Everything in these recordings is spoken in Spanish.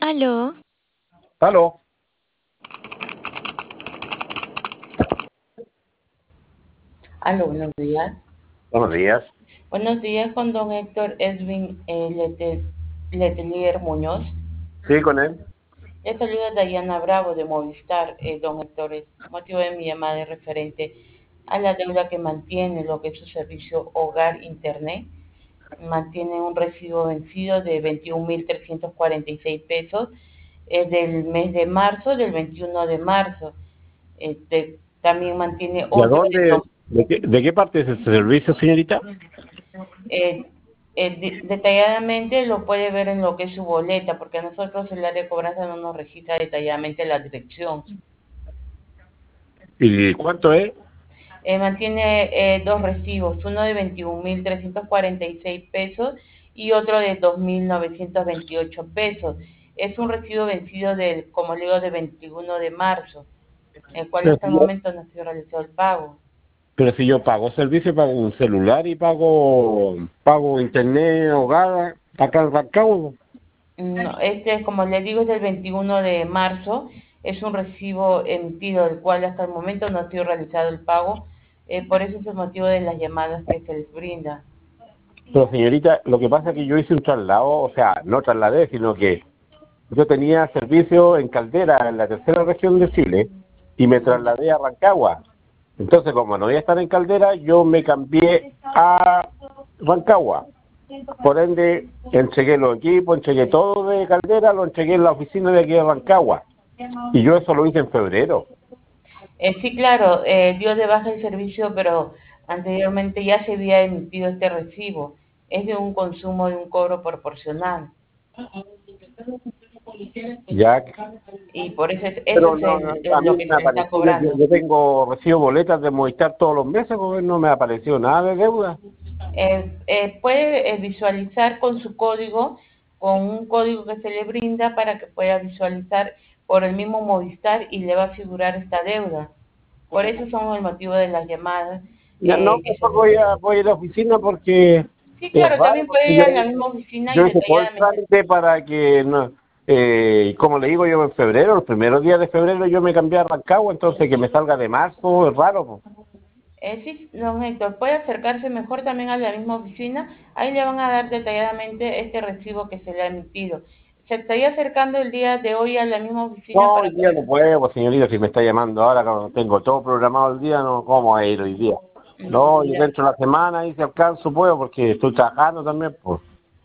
Aló, Aló, Aló, buenos días. buenos días. Buenos días con don Héctor Edwin Letelier Muñoz. Sí, con él. Le saluda Dayana Bravo de Movistar. Don Héctor, el motivo de mi llamada es referente a la deuda que mantiene lo que es su servicio Hogar Internet. Mantiene un recibo vencido de 21.346 pesos del mes de marzo, del 21 de marzo. También mantiene ¿Y a otro de dónde? ¿De qué parte es ese servicio, señorita? eh, detalladamente lo puede ver en lo que es su boleta, porque a nosotros el área de cobranza no nos registra detalladamente la dirección. ¿Y cuánto es? Mantiene dos recibos, uno de 21.346 pesos y otro de 2.928 pesos. Es un recibo vencido del, como le digo, de 21 de marzo, el cual Pero hasta si el yo, momento no ha sido realizado el pago. pero si yo pago servicio, pago un celular y pago internet, hogar, acá en Rancagua. No, este, como le digo, es del 21 de marzo. Es un recibo emitido del cual hasta el momento no ha sido realizado el pago. Por eso es el motivo de las llamadas que se les brinda. Pero señorita, lo que pasa es que yo hice un traslado, o sea, no trasladé, sino que yo tenía servicio en Caldera, en la tercera región de Chile, y me Ya. trasladé a Rancagua. Entonces, como no voy a estar en Caldera, yo me cambié a Rancagua. Por ende, entregué los equipos, entregué todo de Caldera, lo entregué en la oficina de aquí de Rancagua. Y yo eso lo hice en febrero. Sí, claro, dio de baja el servicio, pero anteriormente ya se había emitido este recibo. Es de un consumo de un cobro proporcional. Ya, Y por eso eso pero es no, a lo mí que me se le está apareció, yo, cobrando. yo tengo, recibo boletas de Movistar todos los meses, porque no me apareció nada de deuda. Puede visualizar con su código, con un código que se le brinda para que pueda visualizar por el mismo Movistar y le va a figurar esta deuda. Por eso son el motivo de las llamadas. Ya, no, Que mejor voy a la oficina porque Sí, es claro, raro, también puede porque ir yo, a la misma oficina y yo hice todo el detalladamente. trámite para que, no, como le digo yo, en febrero, los primeros días de febrero yo me cambié a Rancagua, entonces que me salga de marzo es raro, po. Sí, don Héctor, puede acercarse mejor también a la misma oficina. Ahí le van a dar detalladamente este recibo que se le ha emitido. Se estaría acercando el día de hoy a la misma oficina No, para hoy día poder. no puedo, señorita, si me está llamando ahora, cuando tengo todo programado el día, no, ¿cómo voy a ir hoy día? No, yo Ya. dentro de la semana, y si alcanzo, puedo, porque estoy trabajando también, pues.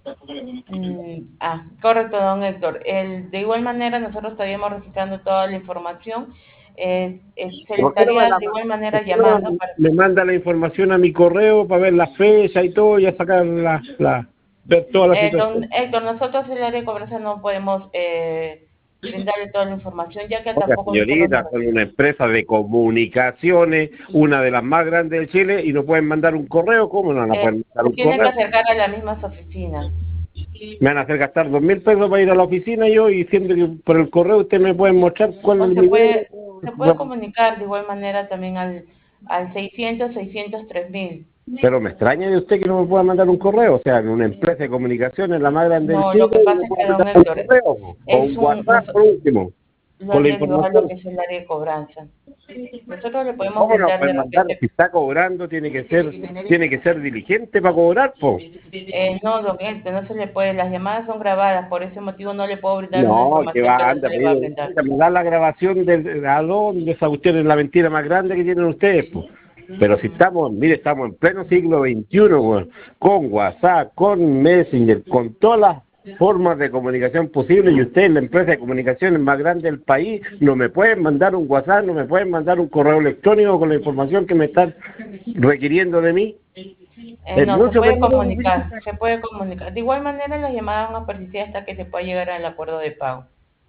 Correcto, don Héctor. De igual manera, nosotros estaríamos registrando toda la información. Se ¿Y le ¿Por qué no estaría de igual manera por qué no llamando para. me manda la información a mi correo para ver la fecha y todo, y a sacar ver toda la Don situación? Héctor, nosotros el área de cobranza no podemos brindarle toda la información, ya que Oiga, tampoco nosotros señorita, son una empresa de comunicaciones, una de las más grandes de Chile, y no pueden mandar un correo. ¿Cómo no van a poder mandar se un tiene que correo? acercar a las mismas oficinas. Me van a hacer gastar 2.000 pesos para ir a la oficina yo, y siendo que por el correo usted me pueden mostrar cuál O es mi deuda. se puede comunicar de igual manera también al 600-603.000. Pero me extraña de usted que no me pueda mandar un correo. O sea, en una empresa de comunicaciones la más grande del No, Chile, lo que y pasa no es que pueda don mandar un Héctor correo, o es un WhatsApp por último, lo con la derivado a lo información. que es el área de cobranza. Nosotros le podemos ¿Cómo no brindar de pueden mandar? repente. Si está cobrando, tiene que ser diligente para cobrar, po. No, don Héctor, no se le puede, las llamadas son grabadas, por ese motivo no le puedo brindar una No, que información que va, no se anda, le va a mire, brindar. oiga, me da la grabación a dónde esa cuestión es la mentira más grande que tienen ustedes, po. Pero si estamos, mire, estamos en pleno siglo XXI, weón, con WhatsApp, con Messenger, con todas las formas de comunicación posibles, y ustedes, la empresa de comunicaciones más grande del país, no me pueden mandar un WhatsApp, no me pueden mandar un correo electrónico con la información que me están requiriendo de mí. Es No, se mucho puede pedir. comunicar, se puede comunicar. De igual manera las llamadas van a persistir hasta que se pueda llegar al acuerdo de pago.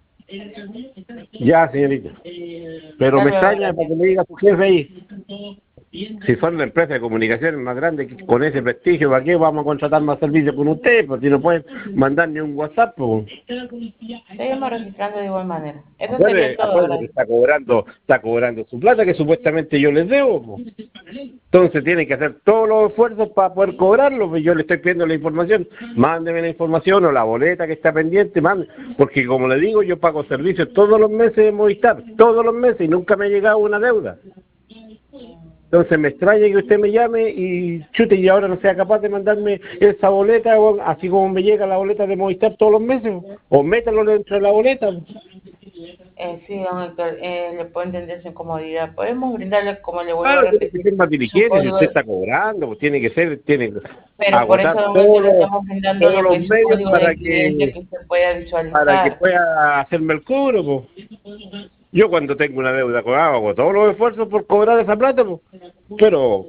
Ya, señorita. Pero Hasta me luego, extraña para gracias. que me diga su jefe ahí. Si son la empresa de comunicaciones más grande con ese prestigio, ¿para qué vamos a contratar más servicios con ustedes? Pues si no pueden mandar ni un WhatsApp, pues. Seguimos registrando de igual manera. Eso sería todo, Acuérdate que gracias. está cobrando su plata que supuestamente yo les debo, pues. Entonces tienen que hacer todos los esfuerzos para poder cobrarlo, pues yo le estoy pidiendo la información, mándeme la información o la boleta que está pendiente, Porque como le digo, yo pago servicios todos los meses de Movistar, todos los meses, y nunca me ha llegado una deuda. Entonces me extraña que usted me llame y chute y ahora no sea capaz de mandarme esa boleta, así como me llega la boleta de Movistar todos los meses, o métalo dentro de la boleta. Sí, don Héctor, le puedo entender su incomodidad. Podemos brindarle, como le vuelvo a Claro, tiene que repetir, ser más su diligente, si código, usted está cobrando, pues tiene que pero por eso, agotar don Héctor, le estamos brindando todos lo que los es su medios código de cliente que usted pueda para que visualizar. pueda hacerme el cobro, pues. Yo cuando tengo una deuda cobrada hago todos los esfuerzos por cobrar esa plata, pues. Pero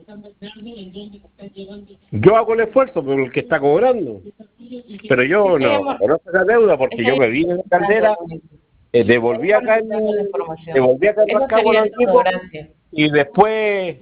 yo hago el esfuerzo por el que está cobrando. Pero yo no Estaríamos, conozco esa deuda porque yo me vine de brindando, Caldera, don Héctor. devolví Estaríamos acá necesitando la información. devolví acá en Eso Rancagua sería los todo, equipos gracias. y después